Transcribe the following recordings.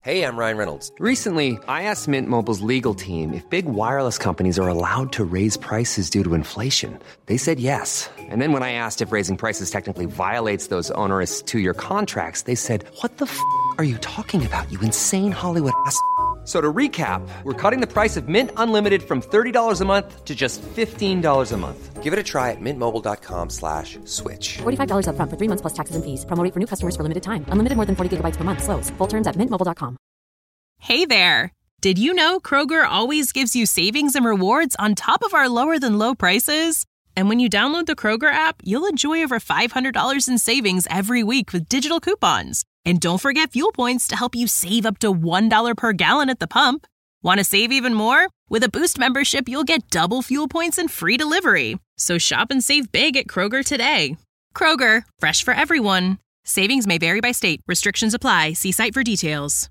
Hey, I'm Ryan Reynolds. Recently, I asked Mint Mobile's legal team if big wireless companies are allowed to raise prices due to inflation. They said yes. And then when I asked if raising prices technically violates those onerous two-year contracts, they said, "What the f*** are you talking about, you insane Hollywood ass?" So to recap, we're cutting the price of Mint Unlimited from $30 a month to just $15 a month. Give it a try at mintmobile.com/switch. $45 up front for 3 months plus taxes and fees. Promo rate for new customers for limited time. Unlimited more than 40 gigabytes per month. Slows full terms at mintmobile.com. Hey there. Did you know Kroger always gives you savings and rewards on top of our lower than low prices? And when you download the Kroger app, you'll enjoy over $500 in savings every week with digital coupons. And don't forget fuel points to help you save up to $1 per gallon at the pump. Want to save even more? With a Boost membership, you'll get double fuel points and free delivery. So shop and save big at Kroger today. Kroger, fresh for everyone. Savings may vary by state. Restrictions apply. See site for details.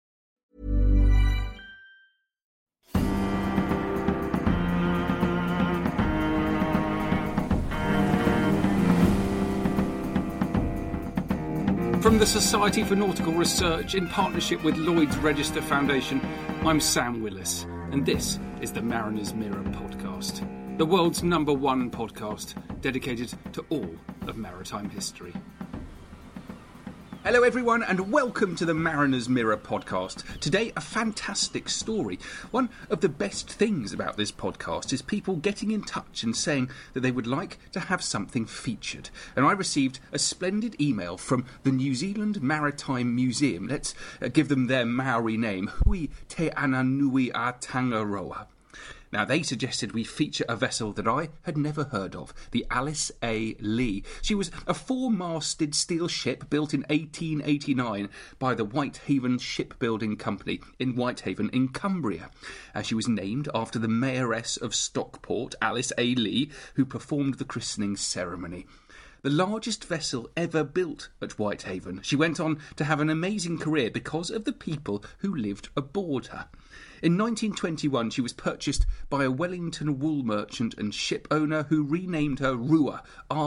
From the Society for Nautical Research in partnership with Lloyd's Register Foundation, I'm Sam Willis, and this is the Mariner's Mirror podcast, the world's #1 podcast dedicated to all of maritime history. Hello everyone and welcome to the Mariner's Mirror podcast. Today a fantastic story. One of the best things about this podcast is people getting in touch and saying that they would like to have something featured. And I received a splendid email from the New Zealand Maritime Museum. Let's give them their Maori name, Hui Te Ana Nui a Tangaroa. Now, they suggested we feature a vessel that I had never heard of, the Alice A. Lee. She was a 4-masted steel ship built in 1889 by the Whitehaven Shipbuilding Company in Whitehaven in Cumbria. She was named after the mayoress of Stockport, Alice A. Lee, who performed the christening ceremony. The largest vessel ever built at Whitehaven. She went on to have an amazing career because of the people who lived aboard her. In 1921, she was purchased by a Wellington wool merchant and ship owner who renamed her Rewa,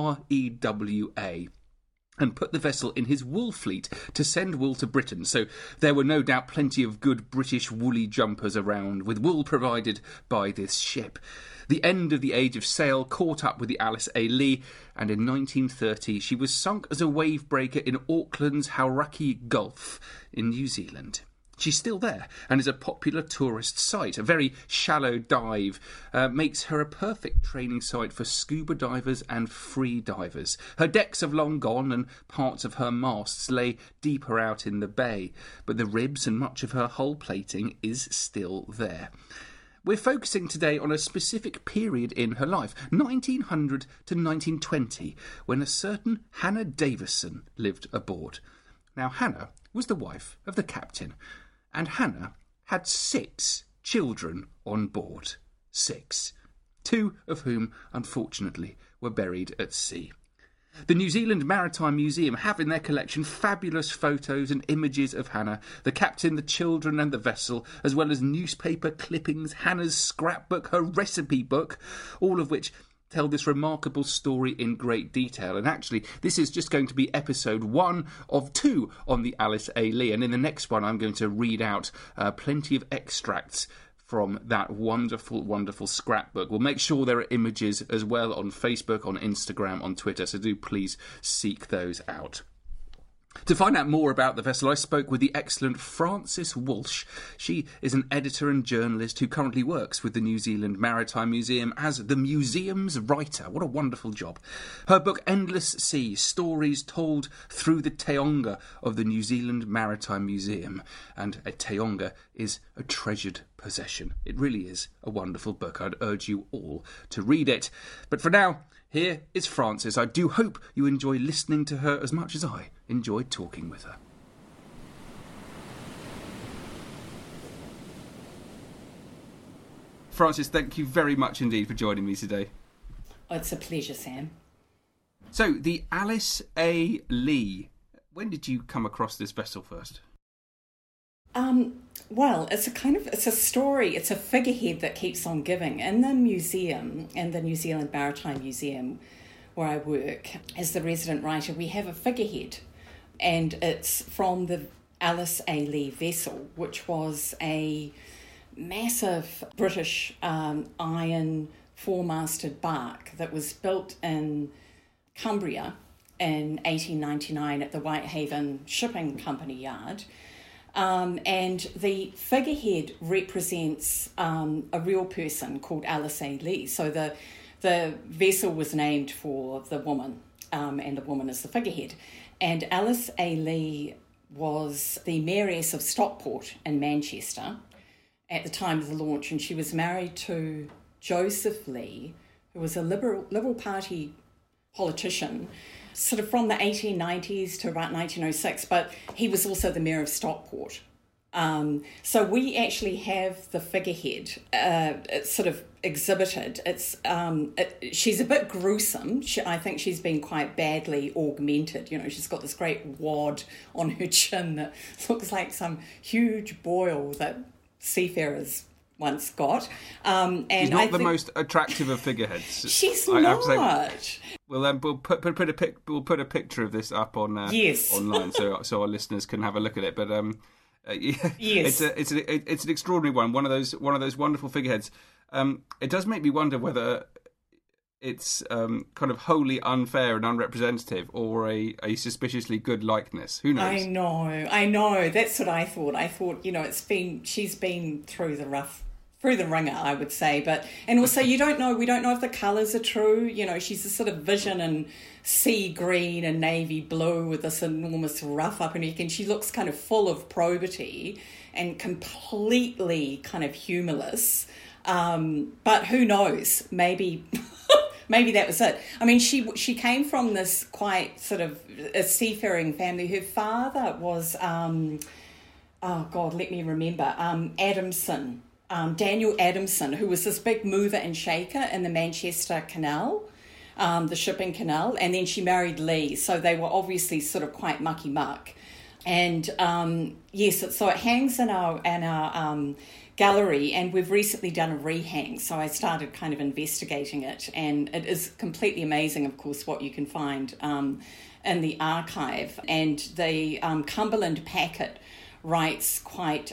R-E-W-A, and put the vessel in his wool fleet to send wool to Britain, so there were no doubt plenty of good British woolly jumpers around, with wool provided by this ship. The end of the age of sail caught up with the Alice A. Lee, and in 1930 she was sunk as a wave breaker in Auckland's Hauraki Gulf in New Zealand. She's still there and is a popular tourist site. A very shallow dive makes her a perfect training site for scuba divers and free divers. Her decks have long gone and parts of her masts lay deeper out in the bay, but the ribs and much of her hull plating is still there. We're focusing today on a specific period in her life, 1900 to 1920, when a certain Hannah Davison lived aboard. Now, Hannah was the wife of the captain, and Hannah had 6 children on board. 6. 2 of whom, unfortunately, were buried at sea. The New Zealand Maritime Museum have in their collection fabulous photos and images of Hannah, the captain, the children and the vessel, as well as newspaper clippings, Hannah's scrapbook, her recipe book, all of which tell this remarkable story in great detail. And actually, this is just going to be episode 1 of 2 on the Alice A. Lee. And in the next one, I'm going to read out plenty of extracts from that wonderful, wonderful scrapbook. We'll make sure there are images as well on Facebook, on Instagram, on Twitter, so do please seek those out. To find out more about the vessel, I spoke with the excellent Frances Walsh. She is an editor and journalist who currently works with the New Zealand Maritime Museum as the museum's writer. What a wonderful job. Her book, Endless Sea, Stories Told Through the Teonga of the New Zealand Maritime Museum. And a teonga is a treasured possession. It really is a wonderful book. I'd urge you all to read it. But for now, here is Frances. I do hope you enjoy listening to her as much as I enjoyed talking with her. Frances, thank you very much indeed for joining me today. Oh, it's a pleasure, Sam. So, the Alice A. Lee. When did you come across this vessel first? Well, it's a story, it's a figurehead that keeps on giving. In the museum, in the New Zealand Maritime Museum, where I work as the resident writer, we have a figurehead, and it's from the Alice A. Lee vessel, which was a massive British iron four-masted bark that was built in Cumbria in 1899 at the Whitehaven Shipping Company yard. And the figurehead represents a real person called Alice A. Lee. So the vessel was named for the woman, and the woman is the figurehead. And Alice A. Lee was the mayoress of Stockport in Manchester at the time of the launch, and she was married to Joseph Lee, who was a Liberal Party politician, sort of from the 1890s to about 1906, but he was also the mayor of Stockport. So we actually have the figurehead. It's sort of exhibited. She's a bit gruesome. I think she's been quite badly augmented. You know, she's got this great wad on her chin that looks like some huge boil that seafarers once got. And she's not the most attractive of figureheads. She's not. We'll put a picture of this up on online so our listeners can have a look at it. But yes, it's an extraordinary one. One of those wonderful figureheads. It does make me wonder whether it's kind of wholly unfair and unrepresentative, or a suspiciously good likeness. Who knows? I know. That's what I thought. I thought, you know, she's been through the ringer, I would say, and also we don't know if the colours are true. You know, she's a sort of vision in sea green and navy blue with this enormous ruff up her neck, and she looks kind of full of probity and completely kind of humourless. But who knows? Maybe that was it. I mean, she came from this quite sort of a seafaring family. Her father was, let me remember, Adamson. Daniel Adamson, who was this big mover and shaker in the Manchester Canal, the shipping canal, and then she married Lee, so they were obviously sort of quite mucky-muck. And so it hangs in our gallery, and we've recently done a rehang, so I started kind of investigating it, and it is completely amazing, of course, what you can find in the archive. And the Cumberland Packet writes quite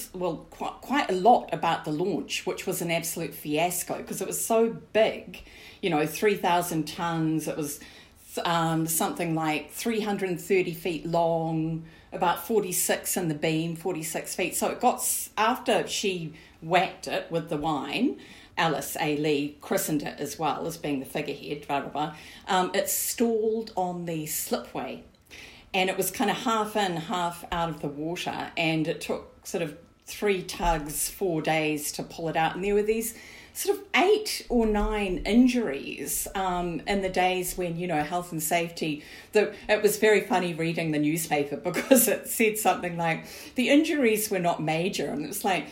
a lot about the launch, which was an absolute fiasco because it was so big, 3,000 tons. It was something like 330 feet long, about 46 in the beam, 46 feet. So it got, after she whacked it with the wine, Alice A. Lee christened it as well as being the figurehead, it stalled on the slipway. And it was kind of half in, half out of the water. And it took sort of 3 tugs, 4 days to pull it out. And there were these sort of 8 or 9 injuries in the days when, health and safety. It was very funny reading the newspaper because it said something like, the injuries were not major. And it's like,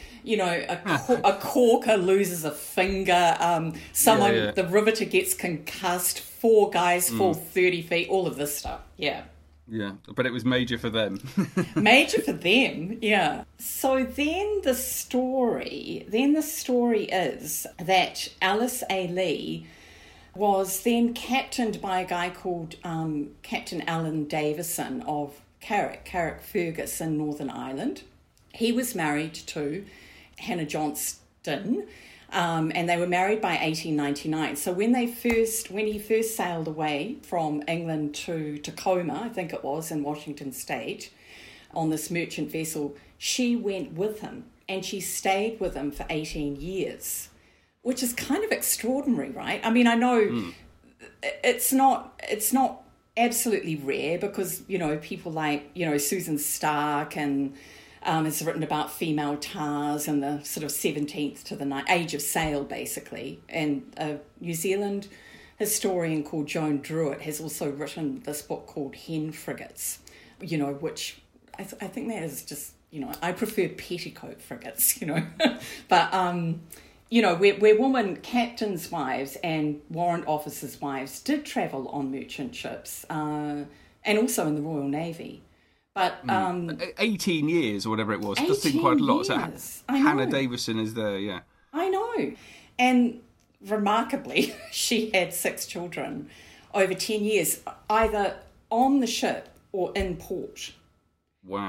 a caulker loses a finger, the riveter gets concussed, 4 guys fall 30 feet, all of this stuff. Yeah. Yeah, but it was major for them. Major for them, yeah. So then the story is that Alice A. Lee was then captained by a guy called Captain Alan Davison of Carrickfergus in Northern Ireland. He was married to Hannah Johnston, and they were married by 1899. So when he first sailed away from England to Tacoma, I think it was, in Washington State, on this merchant vessel, she went with him, and she stayed with him for 18 years, which is kind of extraordinary, right? I mean, I know it's not absolutely rare because, people like, Susan Stark and has written about female tars in the sort of 17th to the age of sail, basically. And a New Zealand historian called Joan Druitt has also written this book called Hen Frigates, which I think that is just, I prefer petticoat frigates, But, where women captains' wives and warrant officers' wives did travel on merchant ships and also in the Royal Navy. But 18 years or whatever it was does seem quite a lot. So Hannah Davison is there, yeah. I know. And remarkably, she had 6 children over 10 years, either on the ship or in port. Wow.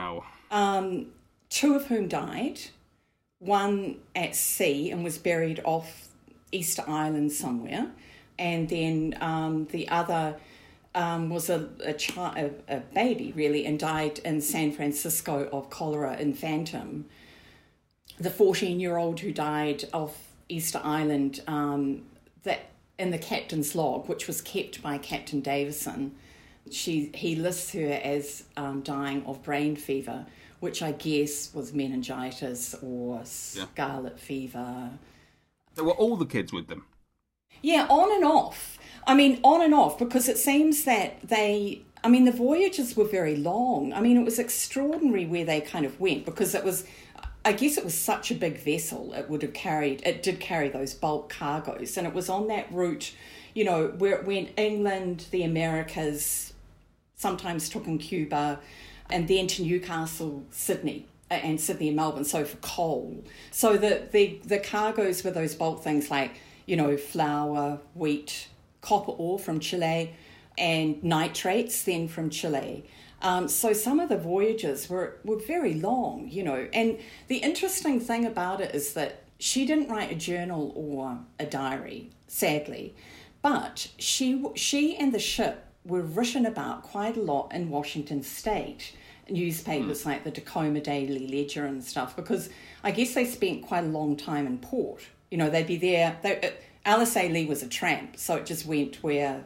Two of whom died, one at sea and was buried off Easter Island somewhere, and then the other was a baby, really, and died in San Francisco of cholera infantum. The 14-year-old who died off Easter Island, that in the captain's log, which was kept by Captain Davison, he lists her as dying of brain fever, which I guess was meningitis or scarlet fever. There were all the kids with them? Yeah, on and off. I mean, on and off, because it seems that the voyages were very long. I mean, it was extraordinary where they kind of went, because I guess it was such a big vessel, it did carry those bulk cargoes, and it was on that route, where it went England, the Americas, sometimes took in Cuba, and then to Newcastle, Sydney and Melbourne, so for coal. So the cargoes were those bulk things like, flour, wheat, copper ore from Chile, and nitrates then from Chile. So some of the voyages were very long, and the interesting thing about it is that she didn't write a journal or a diary, sadly, but she and the ship were written about quite a lot in Washington State newspapers like the Tacoma Daily Ledger and stuff, because I guess they spent quite a long time in port. They'd be there. Alice A. Lee was a tramp, so it just went where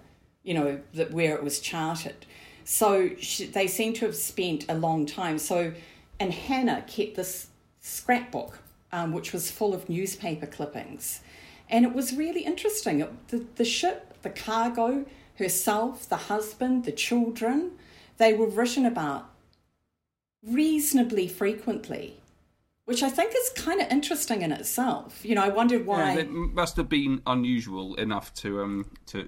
it was charted. So they seem to have spent a long time. So, and Hannah kept this scrapbook, which was full of newspaper clippings. And it was really interesting. The ship, the cargo, herself, the husband, the children, they were written about reasonably frequently, which I think is kind of interesting in itself. I wondered why. Yeah, it must have been unusual enough to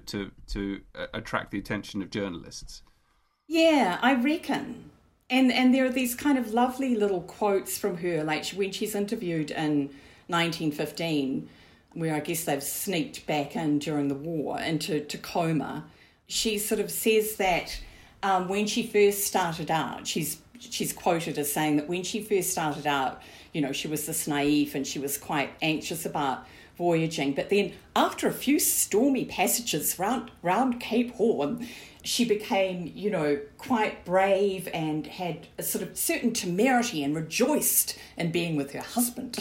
attract the attention of journalists. Yeah, I reckon. And there are these kind of lovely little quotes from her, like when she's interviewed in 1915, where I guess they've sneaked back in during the war into Tacoma. She sort of says that when she first started out, she's quoted as saying that when she first started out, she was this naive and she was quite anxious about voyaging. But then after a few stormy passages round Cape Horn, she became, quite brave and had a sort of certain temerity and rejoiced in being with her husband,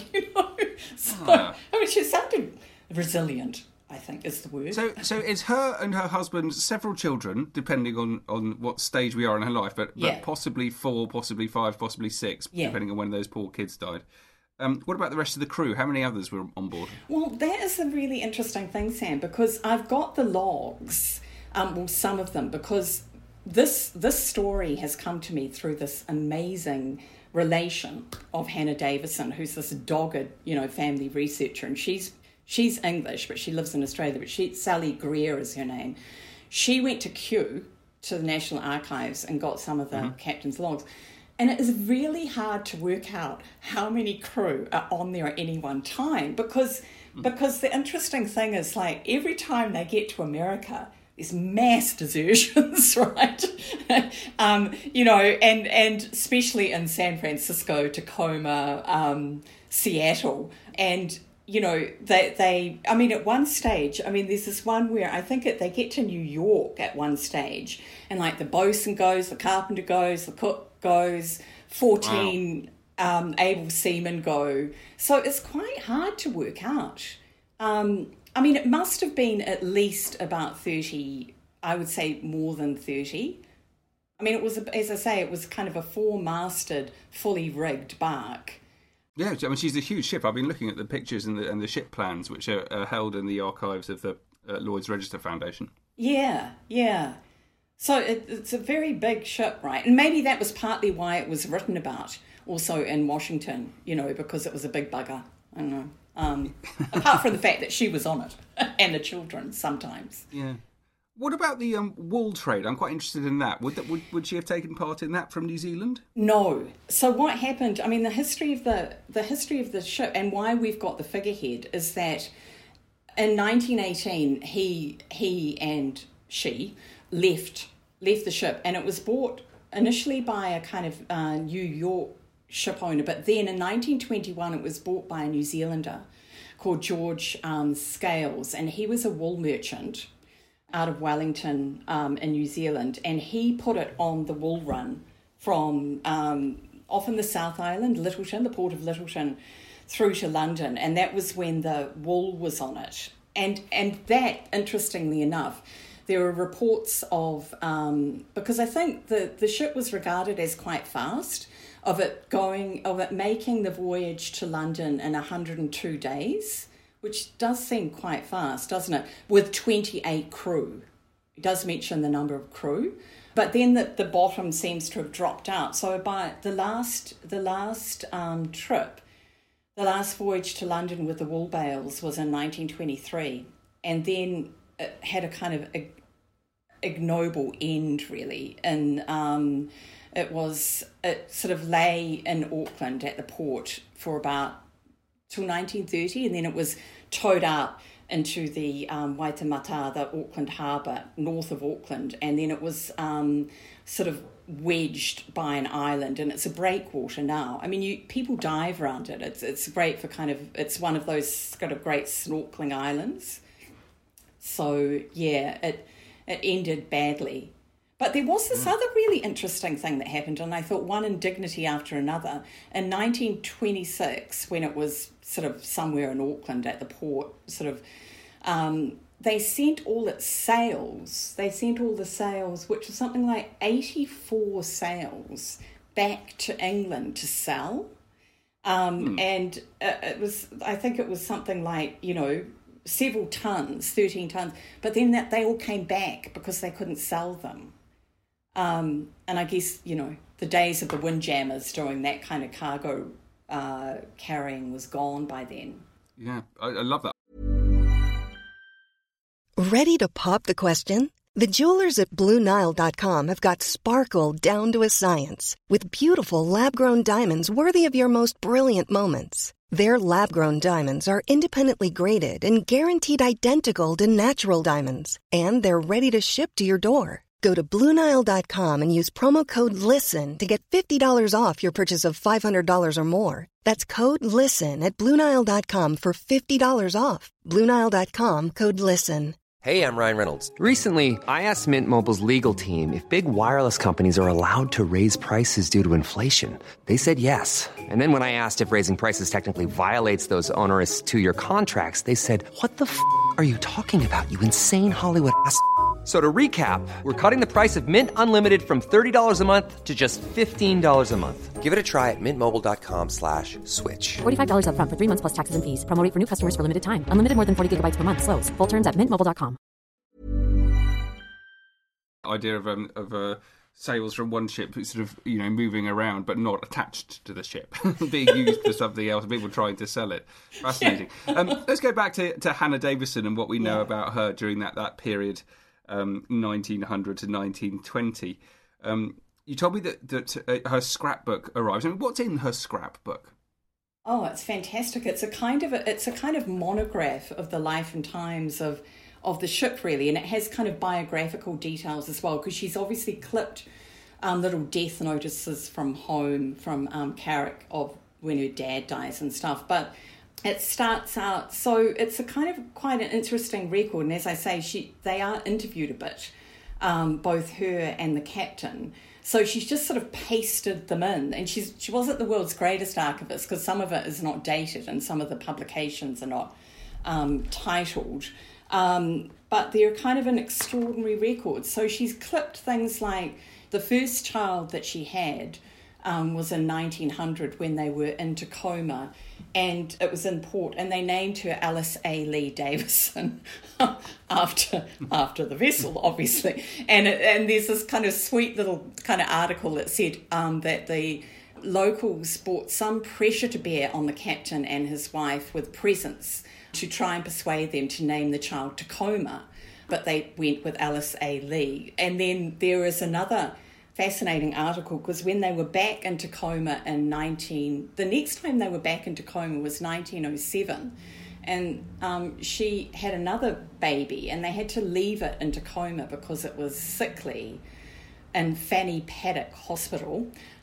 So, she sounded resilient, I think is the word. So it's her and her husband, several children, depending on what stage we are in her life, but possibly 4, possibly 5, possibly 6, depending on when those poor kids died. What about the rest of the crew? How many others were on board? Well, that is a really interesting thing, Sam, because I've got the logs, some of them, because this story has come to me through this amazing relation of Hannah Davison, who's this dogged, family researcher, and she's English, but she lives in Australia. But Sally Greer is her name. She went to Kew, to the National Archives, and got some of the captain's logs. And it is really hard to work out how many crew are on there at any one time, because the interesting thing is, like, every time they get to America, there's mass desertions, right? And especially in San Francisco, Tacoma, Seattle, and at one stage, there's this one where I think they get to New York at one stage, and like the bosun goes, the carpenter goes, the cook goes, 14 able seamen go. So it's quite hard to work out. It must have been at least about 30, I would say more than 30. It was, as I say, it was kind of a 4-masted, fully rigged bark. Yeah, she's a huge ship. I've been looking at the pictures and the ship plans, which are held in the archives of the Lloyd's Register Foundation. Yeah. So it's a very big ship, right? And maybe that was partly why it was written about also in Washington, because it was a big bugger. I don't know. Apart from the fact that she was on it, and the children sometimes. Yeah. What about the wool trade? I'm quite interested in that. Would she have taken part in that from New Zealand? No. So what happened? The history of the ship and why we've got the figurehead is that in 1918 he and she left the ship, and it was bought initially by a kind of New York ship owner. But then in 1921, it was bought by a New Zealander called George Scales, and he was a wool merchant out of Wellington in New Zealand, and he put it on the wool run from off in the South Island, Lyttelton, the port of Lyttelton, through to London, and that was when the wool was on it. And that, interestingly enough, there are reports of, because I think the ship was regarded as quite fast, of it making the voyage to London in 102 days, which does seem quite fast, doesn't it? With 28 crew. It does mention the number of crew, but then the bottom seems to have dropped out. So by the last trip, the last voyage to London with the wool bales was in 1923, and then it had a kind of ignoble end, really. And it sort of lay in Auckland at the port for about till 1930, and then it was towed out into the Waitemata, the Auckland harbour, north of Auckland, and then it was sort of wedged by an island, and it's a breakwater now. I mean, people dive around it. It's great for it's one of those kind of great snorkeling islands. So yeah, it ended badly. But there was this other really interesting thing that happened, and I thought one indignity after another. In 1926, when it was sort of somewhere in Auckland at the port, sort of, they sent all its sails. They sent all the sails, which was something like 84 sails, back to England to sell. And it was, I think it was something like, several tons, 13 tons. But then they all came back because they couldn't sell them. And I guess, the days of the windjammers doing that kind of cargo carrying was gone by then. Yeah, I love that. Ready to pop the question? The jewelers at BlueNile.com have got sparkle down to a science with beautiful lab-grown diamonds worthy of your most brilliant moments. Their lab-grown diamonds are independently graded and guaranteed identical to natural diamonds, and they're ready to ship to your door. Go to BlueNile.com and use promo code LISTEN to get $50 off your purchase of $500 or more. That's code LISTEN at BlueNile.com for $50 off. BlueNile.com, code LISTEN. Hey, I'm Ryan Reynolds. Recently, I asked Mint Mobile's legal team if big wireless companies are allowed to raise prices due to inflation. They said yes. And then when I asked if raising prices technically violates those onerous two-year contracts, they said, "What the f*** are you talking about, you insane Hollywood ass?" So to recap, we're cutting the price of Mint Unlimited from $30 a month to just $15 a month. Give it a try at mintmobile.com/switch. $45 up front for 3 months plus taxes and fees. Promo rate for new customers for limited time. Unlimited more than 40 gigabytes per month. Slows full terms at mintmobile.com. Idea of sails from one ship sort of moving around but not attached to the ship, being used for something else, people trying to sell it. Fascinating. Let's go back to Hannah Davison and what we know about her during that period, 1900 to 1920. You told me that her scrapbook arrives. I mean, what's in her scrapbook? Oh, it's fantastic. It's a kind of monograph of the life and times of the ship, really, and it has kind of biographical details as well, because she's obviously clipped little death notices from home, from Carrick, of when her dad dies and stuff. But it starts out, so it's a kind of quite an interesting record, and as I say, they are interviewed a bit, both her and the captain. So she's just sort of pasted them in, and she wasn't the world's greatest archivist, because some of it is not dated and some of the publications are not titled. But they're kind of an extraordinary record. So she's clipped things like the first child that she had was in 1900 when they were in Tacoma, and it was in port, and they named her Alice A. Lee Davison after the vessel, obviously. And there's this kind of sweet little kind of article that said that the locals brought some pressure to bear on the captain and his wife with presents to try and persuade them to name the child Tacoma, but they went with Alice A. Lee. And then there is another fascinating article, because when they were back in Tacoma the next time they were back in Tacoma was 1907, and she had another baby, and they had to leave it in Tacoma because it was sickly in Fanny Paddock Hospital.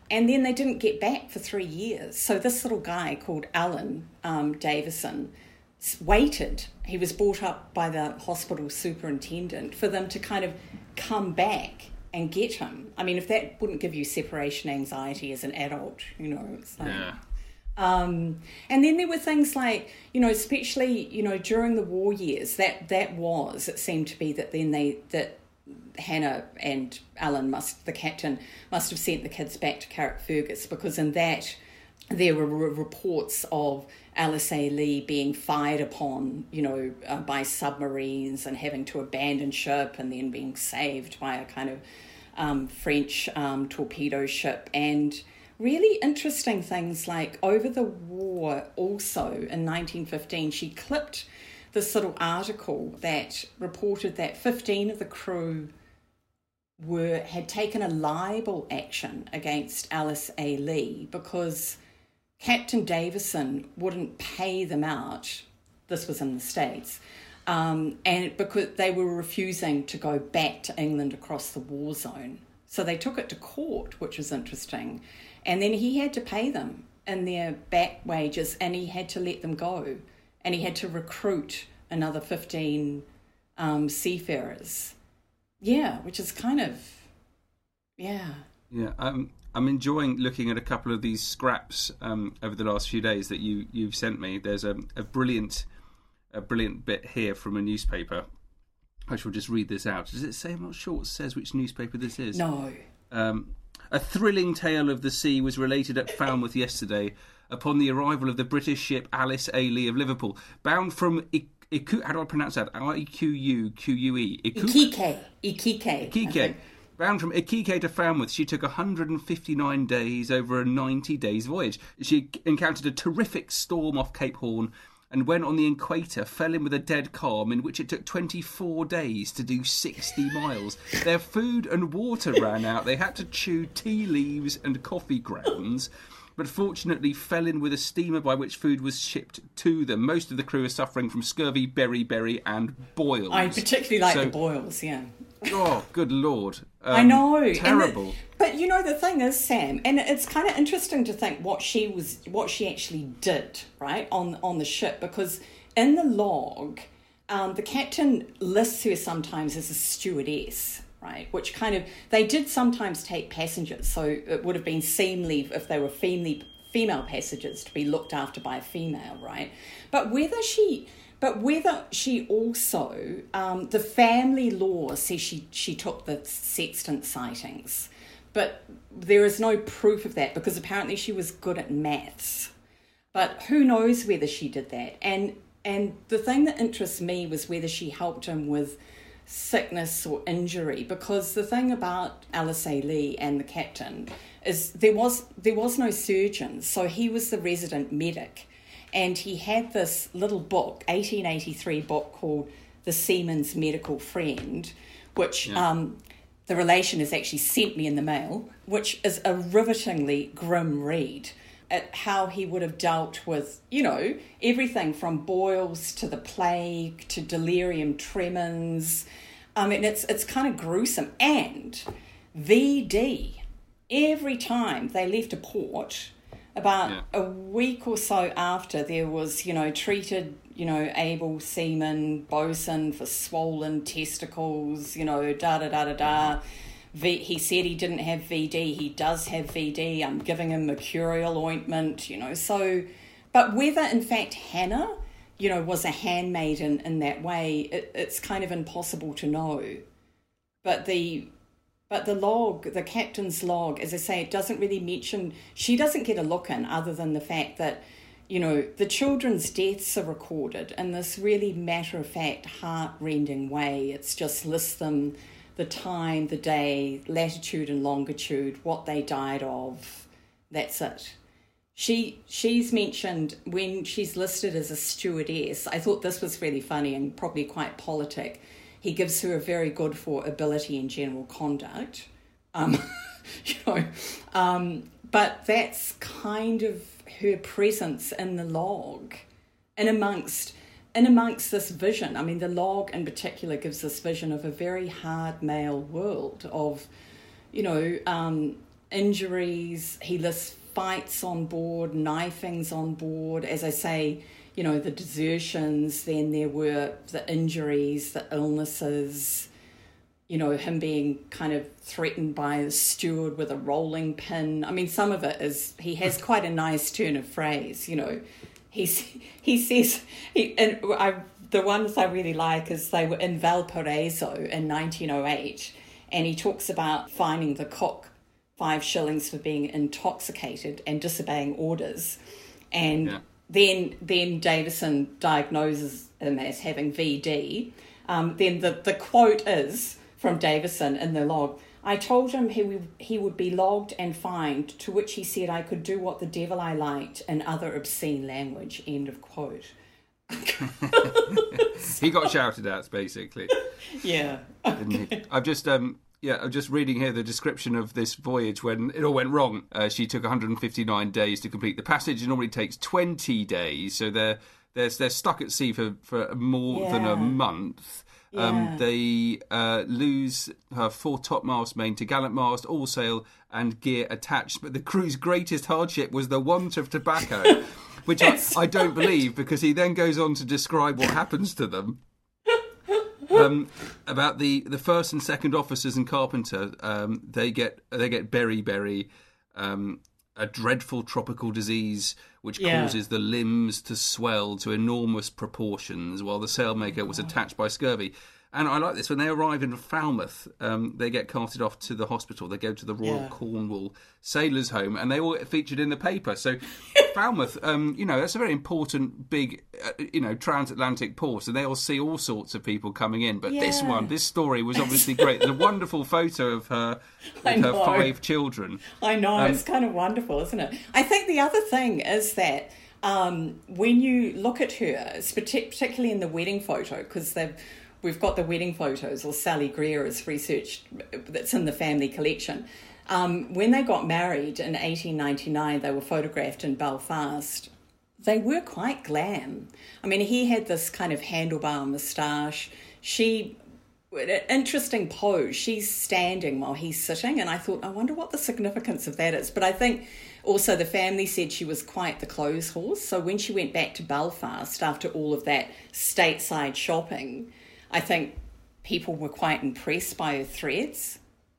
And then they didn't get back for 3 years. So this little guy called Alan Davison waited. He was brought up by the hospital superintendent for them to kind of come back and get him. I mean, if that wouldn't give you separation anxiety as an adult, it's like... Yeah. And then there were things like, especially, during the war years, it seemed to be that then that Hannah and Alan the captain must have sent the kids back to Carrickfergus, because in that there were reports of Alice A. Lee being fired upon, by submarines and having to abandon ship and then being saved by a kind of French torpedo ship. And really interesting things like over the war also in 1915, she clipped this little article that reported that 15 of the crew had taken a libel action against Alice A. Lee because Captain Davison wouldn't pay them out. This was in the States. And because they were refusing to go back to England across the war zone. So they took it to court, which was interesting. And then he had to pay them in their back wages, and he had to let them go. And he had to recruit another 15 seafarers. Yeah, which is kind of, yeah. Yeah, I'm enjoying looking at a couple of these scraps over the last few days that you've sent me. There's a brilliant bit here from a newspaper. I shall just read this out. Does it say? I'm not sure it says which newspaper this is. No. A thrilling tale of the sea was related at Falmouth yesterday upon the arrival of the British ship Alice A. Lee of Liverpool, bound from how do I pronounce that? Iquque. Iquique. Bound from Iquique to Falmouth, she took 159 days over a 90 days voyage. She encountered a terrific storm off Cape Horn, and when on the equator fell in with a dead calm in which it took 24 days to do 60 miles. Their food and water ran out. They had to chew tea leaves and coffee grounds, but fortunately fell in with a steamer by which food was shipped to them. Most of the crew are suffering from scurvy, beriberi and boils. I particularly like the boils, yeah. Oh, good Lord. I know. Terrible. But the thing is, Sam, and it's kind of interesting to think what she actually did, right, on the ship, because in the log, the captain lists her sometimes as a stewardess, right, which kind of, they did sometimes take passengers, so it would have been seemly if they were female passengers to be looked after by a female, right? But whether she also, the family law says she took the sextant sightings, but there is no proof of that because apparently she was good at maths. But who knows whether she did that? And the thing that interests me was whether she helped him with sickness or injury, because the thing about Alice A. Lee and the captain is there was no surgeon, so he was the resident medic. And he had this little book, 1883 book called The Seaman's Medical Friend, which the relation has actually sent me in the mail, which is a rivetingly grim read at how he would have dealt with, everything from boils to the plague to delirium tremens. I mean, it's kind of gruesome. And VD, every time they left a port, about a week or so after, there was, treated, able seaman, bosun for swollen testicles, He said he didn't have VD. He does have VD. I'm giving him mercurial ointment, So, but whether, in fact, Hannah, was a handmaiden in that way, it's kind of impossible to know. But the log, the captain's log, as I say, it doesn't really mention, she doesn't get a look in other than the fact that, the children's deaths are recorded in this really matter-of-fact, heart-rending way. It's just lists them, the time, the day, latitude and longitude, what they died of. That's it. She's mentioned when she's listed as a stewardess. I thought this was really funny and probably quite politic. He gives her a very good for ability in general conduct, but that's kind of her presence in the log, and amongst this vision. I mean, the log in particular gives this vision of a very hard male world of, injuries. He lists fights on board, knifings on board. As I say, you know, the desertions, then there were the injuries, the illnesses, you know, him being kind of threatened by the steward with a rolling pin. I mean, some of it is, he has quite a nice turn of phrase, you know. He says, the ones I really like is they were in Valparaiso in 1908, and he talks about fining the cook 5 shillings for being intoxicated and disobeying orders. And then Davison diagnoses him as having VD. Then the quote is from Davison in the log, "I told him he would be logged and fined, to which he said I could do what the devil I liked and other obscene language," end of quote. He got shouted at, basically. Yeah. Didn't he? I'm just reading here the description of this voyage when it all went wrong. She took 159 days to complete the passage. It normally takes 20 days, so they're stuck at sea for more than a month. Yeah. They lose her 4 topmast main to gallant mast, all sail and gear attached. But the crew's greatest hardship was the want of tobacco, which I don't believe, because he then goes on to describe what happens to them. About the first and second officers and carpenter, they get beriberi, a dreadful tropical disease which causes the limbs to swell to enormous proportions, while the sailmaker was attacked by scurvy. And I like this. When they arrive in Falmouth, they get carted off to the hospital. They go to the Royal Cornwall Sailors' Home, and they all get featured in the paper. So Falmouth, that's a very important, big, transatlantic port, and they all see all sorts of people coming in. But this story was obviously great. There's a wonderful photo of her with her 5 children. I know, it's kind of wonderful, isn't it? I think the other thing is that when you look at her, particularly in the wedding photo, because we've got the wedding photos, or Sally Greer has researched, that's in the family collection. When they got married in 1899, they were photographed in Belfast. They were quite glam. I mean, he had this kind of handlebar moustache. An interesting pose. She's standing while he's sitting, and I thought, I wonder what the significance of that is. But I think also the family said she was quite the clothes horse. So when she went back to Belfast after all of that stateside shopping, I think people were quite impressed by her threads.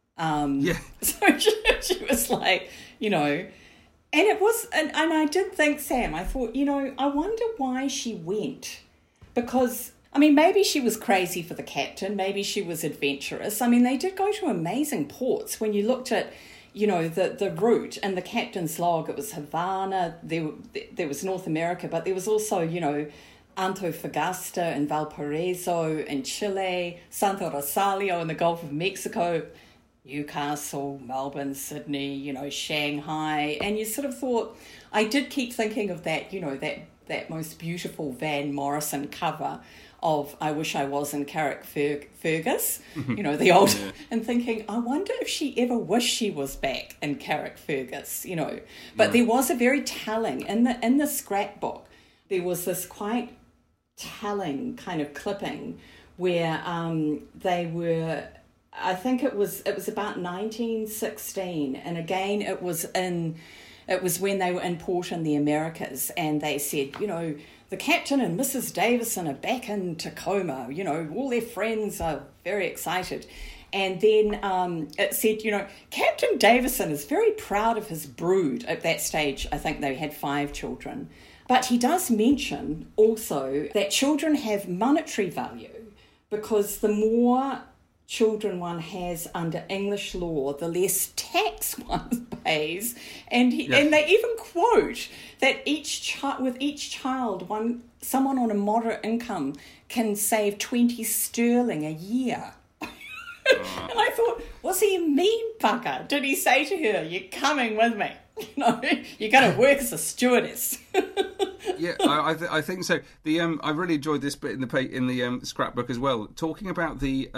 So she was like, and it was, and I did think, Sam, I thought, I wonder why she went. Because, I mean, maybe she was crazy for the captain, maybe she was adventurous. I mean, they did go to amazing ports. When you looked at, the route and the captain's log, it was Havana, there was North America, but there was also, Antofagasta and Valparaiso in Chile, Santo Rosario in the Gulf of Mexico, Newcastle, Melbourne, Sydney, Shanghai. And you sort of thought, I did keep thinking of that, that most beautiful Van Morrison cover of I Wish I Was in Carrickfergus, the old, and thinking, I wonder if she ever wished she was back in Carrickfergus, But there was a very telling, in the scrapbook, there was this quite telling kind of clipping where they were, I think it was about 1916, and again it was when they were in port in the Americas, and they said, the captain and Mrs. Davison are back in Tacoma, all their friends are very excited. And then it said, Captain Davison is very proud of his brood. At that stage, I think they had 5 children. But he does mention also that children have monetary value, because the more children one has under English law, the less tax one pays. And and they even quote that with each child, someone on a moderate income can save 20 sterling a year. And I thought, was he a mean bugger? Did he say to her, "You're coming with me"? You're going to work as a stewardess. Yeah, I think so. I really enjoyed this bit in the scrapbook as well, talking about the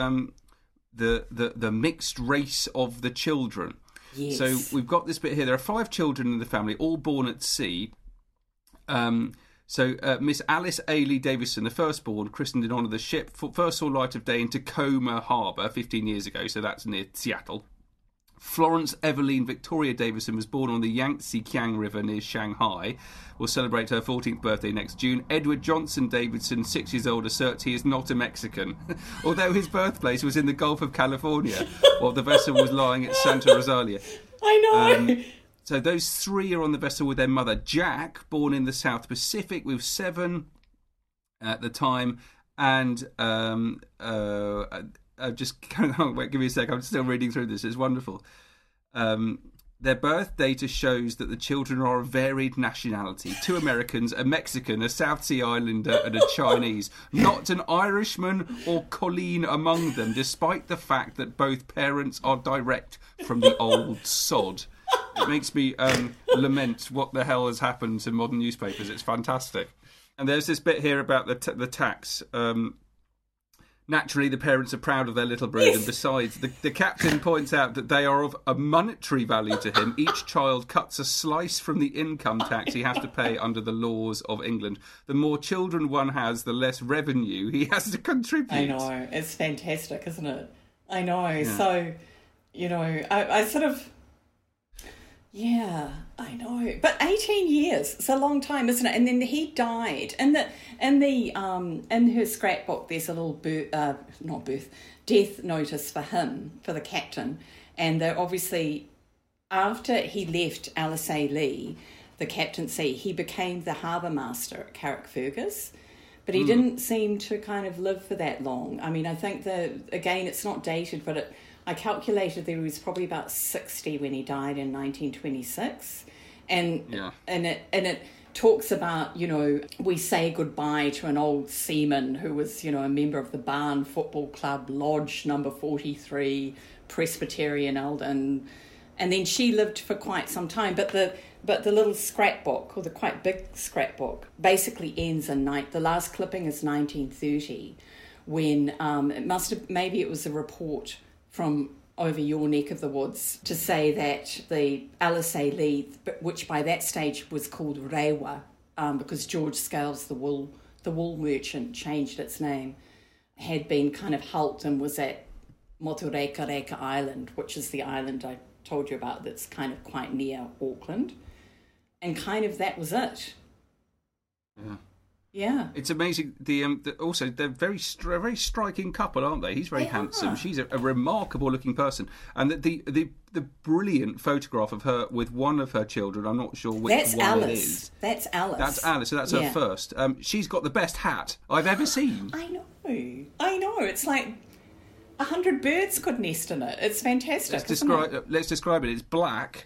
mixed race of the children. Yes. So we've got this bit here. There are 5 children in the family, all born at sea. So Miss Alice Ailey Davison, the firstborn, christened in honour of the ship, first saw light of day in Tacoma Harbour 15 years ago. So that's near Seattle. Florence Eveline Victoria Davison was born on the Yangtze Kiang River near Shanghai. Will celebrate her 14th birthday next June. Edward Johnson Davidson, 6 years old, asserts he is not a Mexican, although his birthplace was in the Gulf of California, while the vessel was lying at Santa Rosalia. I know. So those three are on the vessel with their mother. Jack, born in the South Pacific, with 7 at the time, and just wait, give me a sec. I'm still reading through this. It's wonderful. Their birth data shows that the children are of varied nationality. 2 Americans, a Mexican, a South Sea Islander, and a Chinese. Not an Irishman or Colleen among them, despite the fact that both parents are direct from the old sod. It makes me lament what the hell has happened to modern newspapers. It's fantastic. And there's this bit here about the tax. Naturally, the parents are proud of their little brood, and besides, the captain points out that they are of a monetary value to him. Each child cuts a slice from the income tax he has to pay under the laws of England. The more children one has, the less revenue he has to contribute. I know. It's fantastic, isn't it? I know. Yeah. So, I sort of... Yeah, I know. But 18 years, it's a long time, isn't it? And then he died. In her scrapbook, there's a little death notice for him, for the captain. And they're obviously, after he left LSA-Lee, the captaincy, he became the harbour master at Carrickfergus. But he didn't seem to kind of live for that long. I mean, I think again, it's not dated, but I calculated that he was probably about 60 when he died in 1926. And it talks about, we say goodbye to an old seaman who was, a member of the Barn Football Club, Lodge number 43, Presbyterian Eldon. And then she lived for quite some time. But the little scrapbook, or the quite big scrapbook, basically ends in the last clipping is 1930, when maybe it was a report from over your neck of the woods to say that the LSA-Lee, which by that stage was called Rewa, because George Scales, the wool merchant, changed its name, had been kind of hulked and was at Moturekareka Island, which is the island I told you about that's kind of quite near Auckland. And kind of that was it. Yeah. Yeah, it's amazing. Also they're very striking couple, aren't they? He's very handsome. She's a remarkable looking person, and the brilliant photograph of her with one of her children. I'm not sure which one it is. That's Alice. That's Alice. So that's her first. She's got the best hat I've ever seen. I know. It's like 100 birds could nest in it. It's fantastic. Let's describe it. It's black.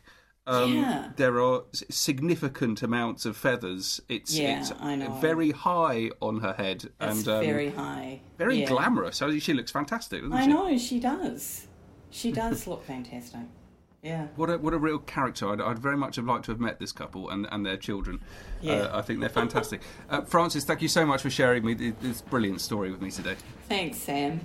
There are significant amounts of feathers. It's very high on her head. It's very high. Very glamorous. She looks fantastic, doesn't she? I know, she does. She does look fantastic. Yeah. What a real character. I'd very much have liked to have met this couple and their children. Yeah. I think they're fantastic. Frances, thank you so much for sharing this brilliant story with me today. Thanks, Sam.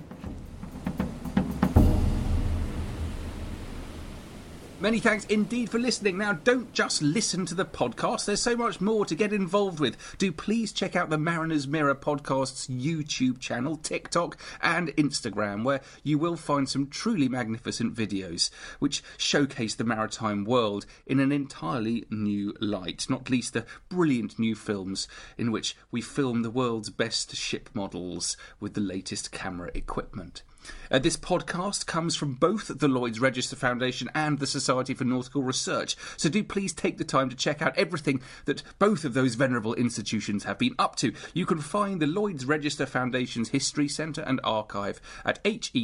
Many thanks indeed for listening. Now, don't just listen to the podcast. There's so much more to get involved with. Do please check out the Mariner's Mirror podcast's YouTube channel, TikTok and Instagram, where you will find some truly magnificent videos which showcase the maritime world in an entirely new light, not least the brilliant new films in which we film the world's best ship models with the latest camera equipment. This podcast comes from both the Lloyd's Register Foundation and the Society for Nautical Research, so do please take the time to check out everything that both of those venerable institutions have been up to. You can find the Lloyd's Register Foundation's History Centre and Archive at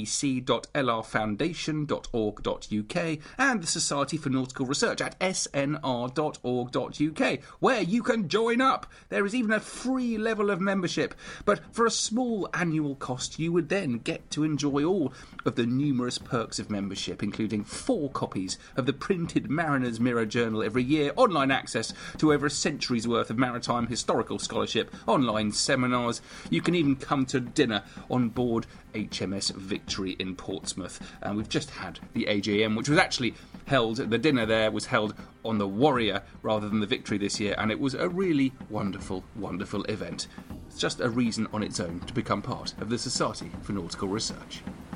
hec.lrfoundation.org.uk and the Society for Nautical Research at snr.org.uk, where you can join up. There is even a free level of membership, but for a small annual cost you would then get to enjoy all of the numerous perks of membership, including 4 copies of the printed Mariner's Mirror journal every year, online access to over a century's worth of maritime historical scholarship, online seminars. You can even come to dinner on board HMS Victory in Portsmouth. And we've just had the AGM, which was actually held, the dinner there was held on the Warrior rather than the Victory this year, and it was a really wonderful, wonderful event. It's just a reason on its own to become part of the Society for Nautical Research.